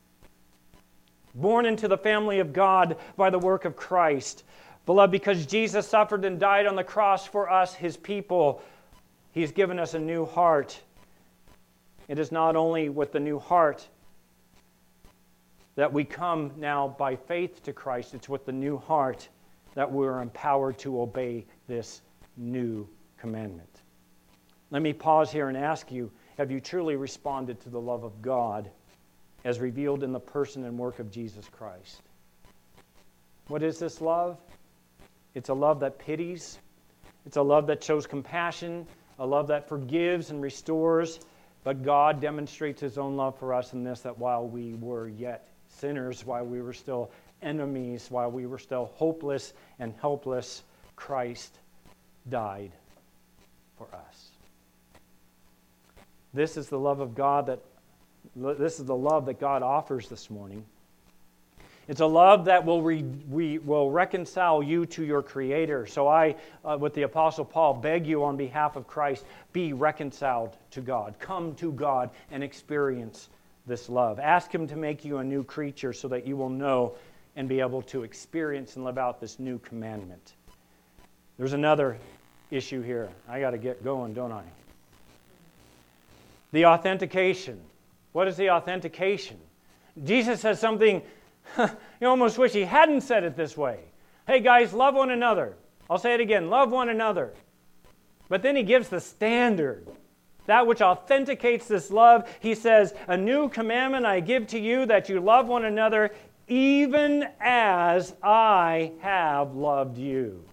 Born into the family of God by the work of Christ. Beloved, because Jesus suffered and died on the cross for us, His people, He's given us a new heart. It is not only with the new heart that we come now by faith to Christ, it's with the new heart that we're empowered to obey this new commandment. Let me pause here and ask you, have you truly responded to the love of God as revealed in the person and work of Jesus Christ? What is this love? It's a love that pities. It's a love that shows compassion, a love that forgives and restores. But God demonstrates His own love for us in this, that while we were yet sinners, while we were still enemies, while we were still hopeless and helpless, Christ died for us. This is the love of God this is the love that God offers this morning. It's a love that will reconcile you to your Creator. So I, with the Apostle Paul, beg you on behalf of Christ, be reconciled to God. Come to God and experience this love. Ask Him to make you a new creature so that you will know and be able to experience and live out this new commandment. There's another issue here. I got to get going, don't I? The authentication. What is the authentication? Jesus says something, you almost wish He hadn't said it this way. Hey guys, love one another. I'll say it again, love one another. But then He gives the standard. That which authenticates this love. He says, a new commandment I give to you, that you love one another, even as I have loved you.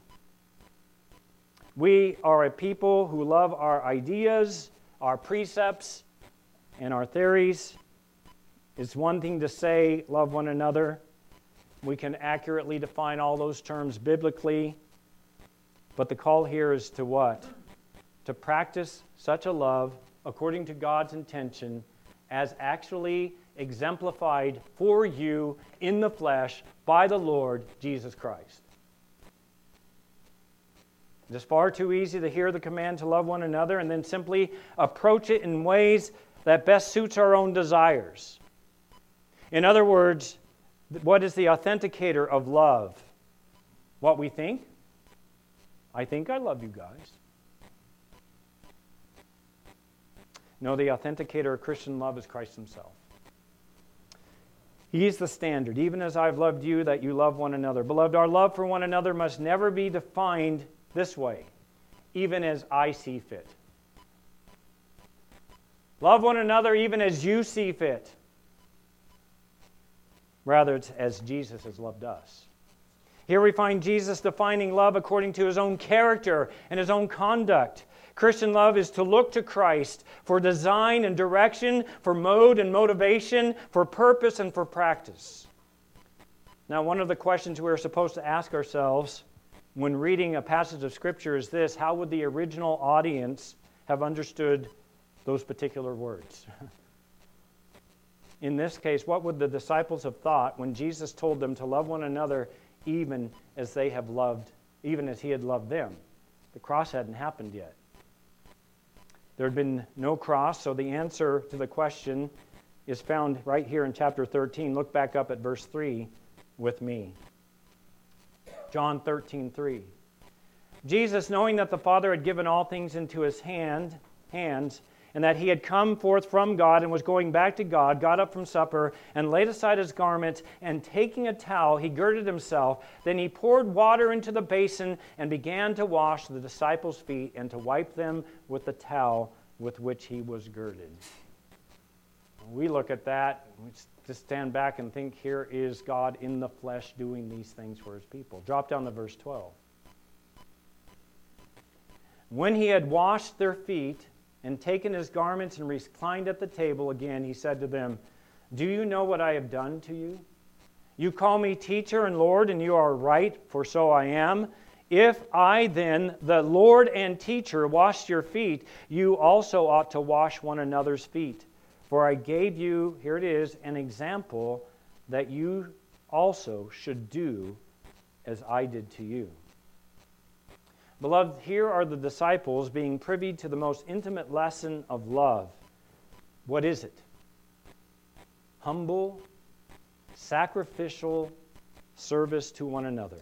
We are a people who love our ideas, our precepts, and our theories. It's one thing to say, love one another. We can accurately define all those terms biblically. But the call here is to what? To practice such a love according to God's intention as actually exemplified for you in the flesh by the Lord Jesus Christ. It is far too easy to hear the command to love one another and then simply approach it in ways that best suits our own desires. In other words, what is the authenticator of love? What we think? I think I love you guys. No, the authenticator of Christian love is Christ Himself. He is the standard. Even as I've loved you, that you love one another. Beloved, our love for one another must never be defined this way, even as I see fit. Love one another even as you see fit. Rather, it's as Jesus has loved us. Here we find Jesus defining love according to His own character and His own conduct. Christian love is to look to Christ for design and direction, for mode and motivation, for purpose and for practice. Now, one of the questions we're supposed to ask ourselves when reading a passage of Scripture is this: how would the original audience have understood those particular words? In this case, what would the disciples have thought when Jesus told them to love one another even as they have loved, even as He had loved them? The cross hadn't happened yet. There had been no cross, so the answer to the question is found right here in chapter 13. Look back up at verse 3 with me. John 13:3. Jesus, knowing that the Father had given all things into His hands, and that He had come forth from God and was going back to God, got up from supper and laid aside His garments, and taking a towel, He girded Himself. Then He poured water into the basin and began to wash the disciples' feet and to wipe them with the towel with which He was girded. When we look at that, we just stand back and think, here is God in the flesh doing these things for His people. Drop down to verse 12. When He had washed their feet and taken His garments and reclined at the table again, He said to them, do you know what I have done to you? You call me teacher and Lord, and you are right, for so I am. If I then, the Lord and teacher, washed your feet, you also ought to wash one another's feet. For I gave you, here it is, an example that you also should do as I did to you. Beloved, here are the disciples being privy to the most intimate lesson of love. What is it? Humble, sacrificial service to one another.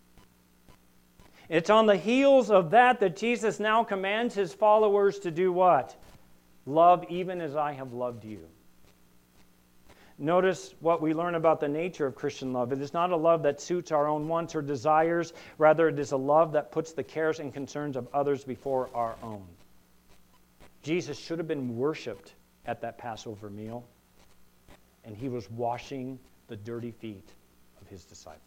It's on the heels of that Jesus now commands His followers to do what? Love even as I have loved you. Notice what we learn about the nature of Christian love. It is not a love that suits our own wants or desires. Rather, it is a love that puts the cares and concerns of others before our own. Jesus should have been worshipped at that Passover meal, and He was washing the dirty feet of His disciples.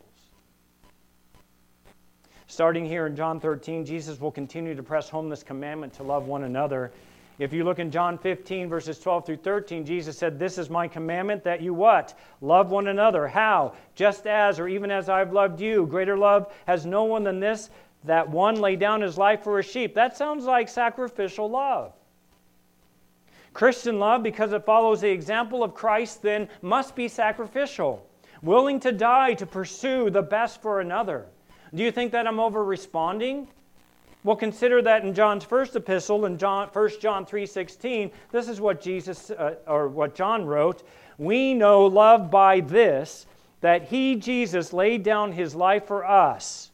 Starting here in John 13, Jesus will continue to press home this commandment to love one another. If you look in John 15, verses 12 through 13, Jesus said, this is my commandment, that you what? Love one another. How? Just as, or even as I've loved you. Greater love has no one than this, that one lay down his life for a sheep. That sounds like sacrificial love. Christian love, because it follows the example of Christ, then must be sacrificial. Willing to die to pursue the best for another. Do you think that I'm over-responding? Well, consider that in John's first epistle, in 1 John 3:16, this is what what John wrote. We know love by this, that He, Jesus, laid down His life for us.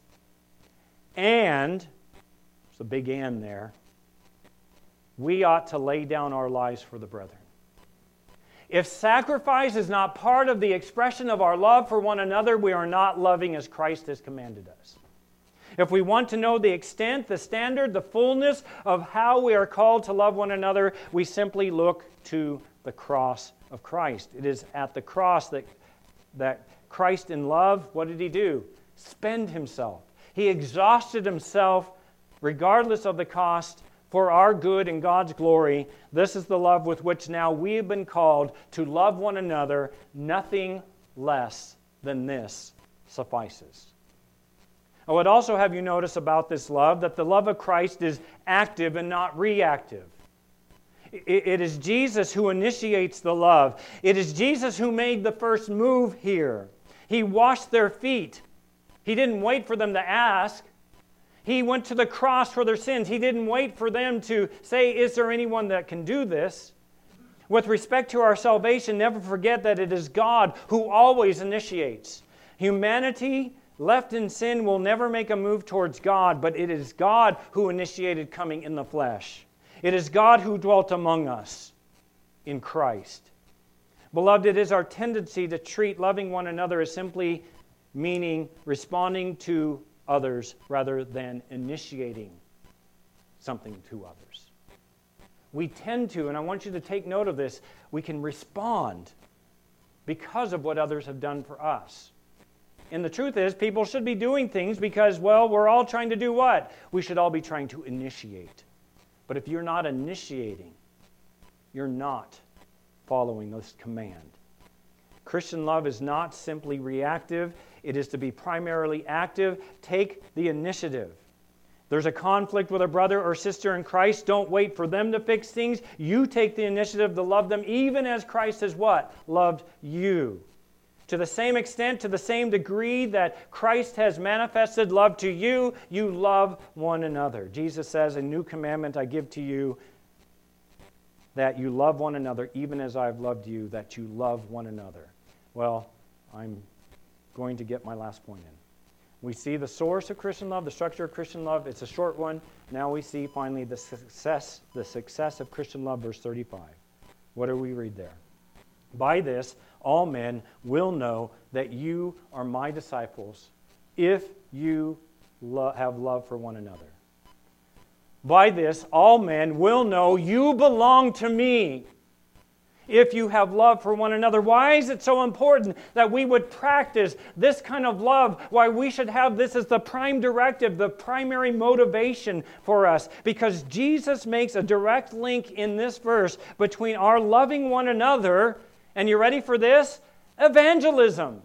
And, there's a big and there, we ought to lay down our lives for the brethren. If sacrifice is not part of the expression of our love for one another, we are not loving as Christ has commanded us. If we want to know the extent, the standard, the fullness of how we are called to love one another, we simply look to the cross of Christ. It is at the cross that Christ in love, what did He do? Spend Himself. He exhausted Himself regardless of the cost for our good and God's glory. This is the love with which now we have been called to love one another. Nothing less than this suffices. I would also have you notice about this love that the love of Christ is active and not reactive. It is Jesus who initiates the love. It is Jesus who made the first move here. He washed their feet. He didn't wait for them to ask. He went to the cross for their sins. He didn't wait for them to say, is there anyone that can do this? With respect to our salvation, never forget that it is God who always initiates. Humanity left in sin will never make a move towards God, but it is God who initiated coming in the flesh. It is God who dwelt among us in Christ. Beloved, it is our tendency to treat loving one another as simply meaning responding to others rather than initiating something to others. We tend to, and I want you to take note of this, we can respond because of what others have done for us. And the truth is, people should be doing things because, well, we're all trying to do what? We should all be trying to initiate. But if you're not initiating, you're not following this command. Christian love is not simply reactive. It is to be primarily active. Take the initiative. There's a conflict with a brother or sister in Christ. Don't wait for them to fix things. You take the initiative to love them, even as Christ has what? Loved you. To the same extent, to the same degree that Christ has manifested love to you, you love one another. Jesus says, a new commandment I give to you, that you love one another, even as I have loved you, that you love one another. Well, I'm going to get my last point in. We see the source of Christian love, the structure of Christian love. It's a short one. Now we see finally the success of Christian love, verse 35. What do we read there? By this, all men will know that you are my disciples if you have love for one another. By this, all men will know you belong to me if you have love for one another. Why is it so important that we would practice this kind of love? Why we should have this as the prime directive, the primary motivation for us? Because Jesus makes a direct link in this verse between our loving one another, and you ready for this? Evangelism.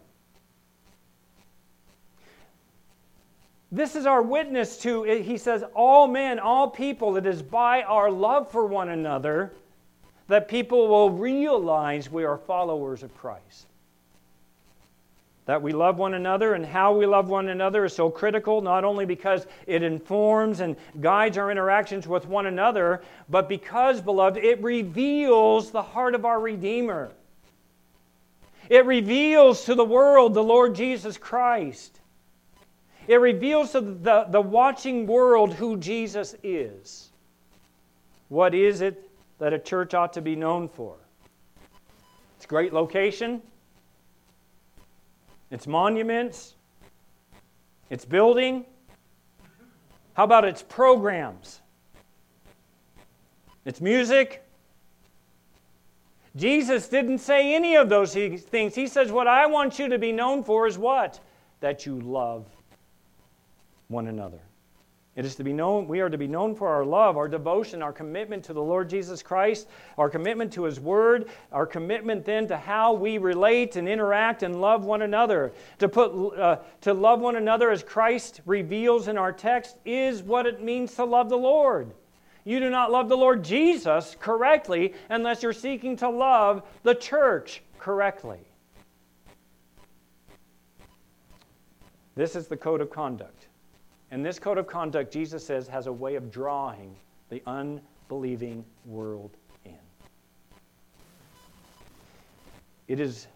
This is our witness to, he says, all men, all people. It is by our love for one another that people will realize we are followers of Christ. That we love one another, and how we love one another is so critical, not only because it informs and guides our interactions with one another, but because, beloved, it reveals the heart of our Redeemer. It reveals to the world the Lord Jesus Christ. It reveals to the watching world who Jesus is. What is it that a church ought to be known for? Its great location, its monuments, its building. How about its programs? Its music? Jesus didn't say any of those things. He says, what I want you to be known for is what? That you love one another. It is to be known, we are to be known for our love, our devotion, our commitment to the Lord Jesus Christ, our commitment to His Word, our commitment then to how we relate and interact and love one another. To love one another as Christ reveals in our text is what it means to love the Lord. You do not love the Lord Jesus correctly unless you're seeking to love the church correctly. This is the code of conduct And this code of conduct, Jesus says, has a way of drawing the unbelieving world in. Is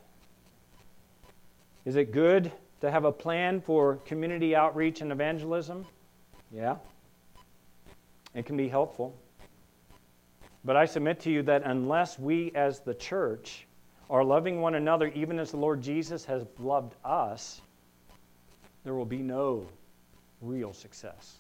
it good to have a plan for community outreach and evangelism? Yeah. It can be helpful. But I submit to you that unless we as the church are loving one another, even as the Lord Jesus has loved us, there will be no real success.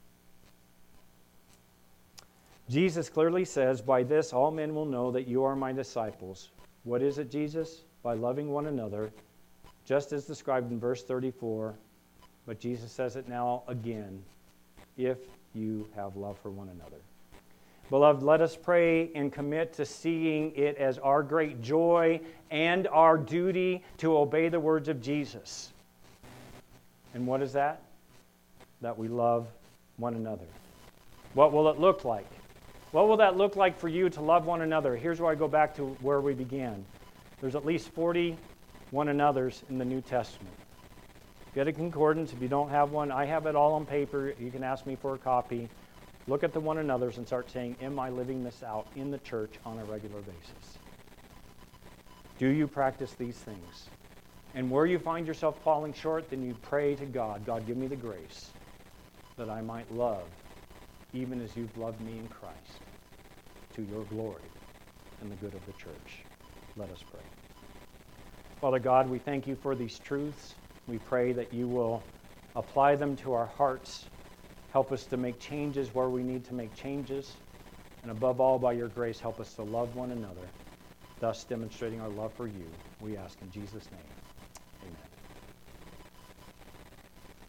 Jesus clearly says, "By this all men will know that you are my disciples." What is it, Jesus? By loving one another, just as described in verse 34. But Jesus says it now again, if you have love for one another. Beloved, let us pray and commit to seeing it as our great joy and our duty to obey the words of Jesus. And what is that? That we love one another. What will it look like? What will that look like for you to love one another? Here's where I go back to where we began. There's at least 40 one another's in the New Testament. Get a concordance. If you don't have one, I have it all on paper. You can ask me for a copy. Look at the one another's and start saying, am I living this out in the church on a regular basis? Do you practice these things? And where you find yourself falling short, then you pray to God, God, give me the grace that I might love, even as you've loved me in Christ, to your glory and the good of the church. Let us pray. Father God, we thank you for these truths. We pray that you will apply them to our hearts. Help us to make changes where we need to make changes. And above all, by your grace, help us to love one another, thus demonstrating our love for you. We ask in Jesus' name.